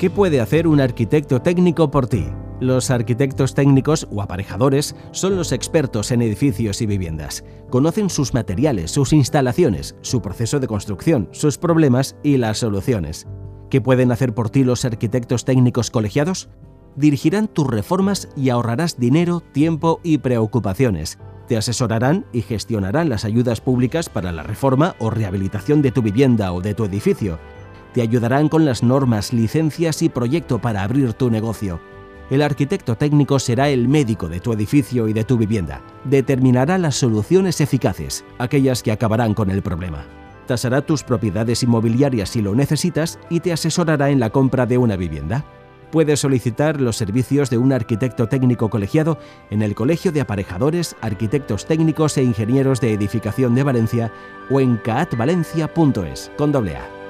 ¿Qué puede hacer un arquitecto técnico por ti? Los arquitectos técnicos o aparejadores son los expertos en edificios y viviendas. Conocen sus materiales, sus instalaciones, su proceso de construcción, sus problemas y las soluciones. ¿Qué pueden hacer por ti los arquitectos técnicos colegiados? Dirigirán tus reformas y ahorrarás dinero, tiempo y preocupaciones. Te asesorarán y gestionarán las ayudas públicas para la reforma o rehabilitación de tu vivienda o de tu edificio. Te ayudarán con las normas, licencias y proyecto para abrir tu negocio. El arquitecto técnico será el médico de tu edificio y de tu vivienda. Determinará las soluciones eficaces, aquellas que acabarán con el problema. Tasará tus propiedades inmobiliarias si lo necesitas y te asesorará en la compra de una vivienda. Puedes solicitar los servicios de un arquitecto técnico colegiado en el Colegio de Aparejadores, Arquitectos Técnicos e Ingenieros de Edificación de Valencia o en caatvalencia.es, con doble A.